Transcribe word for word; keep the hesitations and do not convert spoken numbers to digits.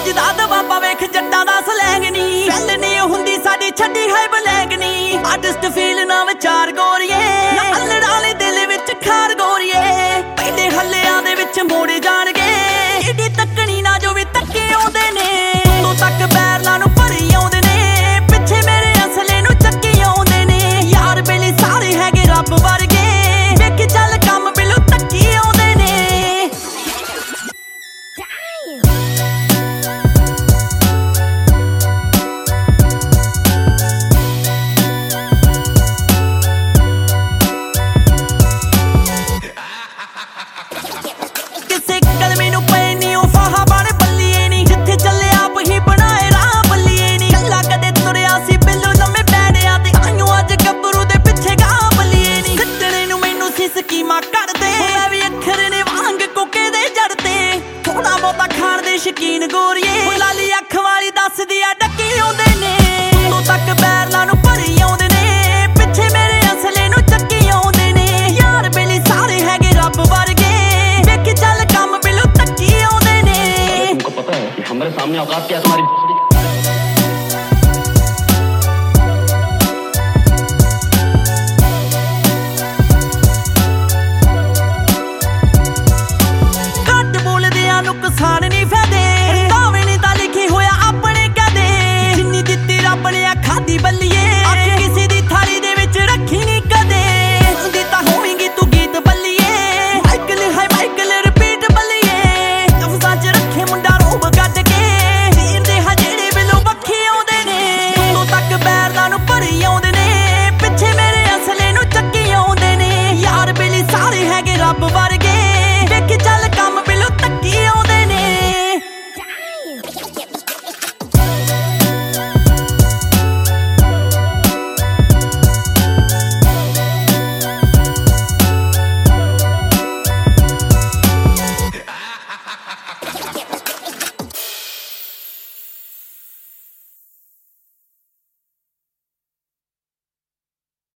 ਵੱਜਦਾ ਦਬਾਬਾ ਵੇਖ ਜੱਟਾਂ ਦਾ ਸਲੈਂਗ ਨੀ ਗੱਲ ਨੀ ਹੁੰਦੀ ਸਾਡੀ ਛੱਡੀ ਹੈ ਬਲੈਂਗ ਨੀ ਆਰਟਿਸਟ ਫੀਲ ਨਾ ਵਿਚਾਰ ਗੋਰੀਏ ਨਾ ਅਲੜ ਵਾਲੇ ਦਿਲ ਵਿੱਚ ਖਾਰ ਗੋਰੀਏ ਪਹਿਲੇ ਹੱਲਿਆਂ ਦੇ ਵਿੱਚ ਮੋੜੇ ਜਾਣਗੇ ਏਡੀ ਤੱਕਣੀ ਨਾ ਜੋ ਵੀ ਤੱਕੇ ਆਉਂਦੇ ਨੇ ਤੂੰ ਤੱਕ ਬੈਰਲਾਂ ਨੂੰ ਭਰੀ ਆਉਂਦੇ ਨੇ ਪਿੱਛੇ ਮੇਰੇ ਅਸਲੇ ਨੂੰ ਚੱਕੀ ਆਉਂਦੇ ਨੇ ਯਾਰ ਬੇਲੀ ਸਾਰੇ ਹੈਗੇ ਰੱਬ ਵਰਗੇ ਵੇਖ ਚੱਲ ਕੰਮ ਬਿਲੂ ਤੱਕੀ ਆਉਂਦੇ ਨੇ ਕਿਸੇ ਕਲਮੇ ਨੂੰ ਪਏ ਨੀ ਉਹ ਫਾਹਾ ਬਣ ਬੱਲੀਏ ਨੀ ਜਿੱਥੇ ਚੱਲੇ ਆਪ ਹੀ ਬਣਾਏ ਰਾਹ ਬੱਲੀਏ ਨੀ ਕੱਲਾ ਕਦੇ ਤੁਰਿਆ ਸੀ ਬਿੱਲੂ ਲੰਮੇ ਪੈੜਿਆਂ ਤੇ ਆਇਓ ਅੱਜ ਗੱਭਰੂ ਦੇ ਪਿੱਛੇ ਗਾਹ ਬੱਲੀਏ ਨੀ ਖੱਟਣੇ ਨੂੰ ਮੈਨੂੰ ਸੀ ਸਕੀਮਾਂ ਕੱਢਦੇ ਮੈਂ ਵੀ ਅੱਖਰ ਨੇ ਵਾਂਗ ਕੋਕੇ ਦੇ ਜੜ ਤੇ ਥੋੜਾ ਬਹੁਤਾ ਖਾਣ ਦੇ ਸ਼ਕੀਨ ਗੋਰੀਏ ਲਾਲੀ ਅੱਖ ਵਾਲੀ ਦੱਸਦੀ ਆ ਡੱਕੀ ਆਉਂਦੇ ਨੇ ਤੂੰ ਤੱਕ ਬੈਰਲਾਂ ਨੂੰ ਭਰੀ ਆਉਂਦੇ ਨੇ ਪਿੱਛੇ ਮੇਰੇ ਅਸਲੇ ਨੂੰ ਚੱਕੀ ਆਉਂਦੇ ਨੇ ਯਾਰ ਬੇਲੀ ਸਾਰੇ ਹੈਗੇ ਰੱਬ ਵਰਗੇ ਵੇਖ ਚੱਲ ਕੰਮ ਬਿਲੂ ਤੱਕੀ ਆਉਂਦੇ ਨੇ तुमको पता है कि हमारे सामने औकात क्या है तुम्हारी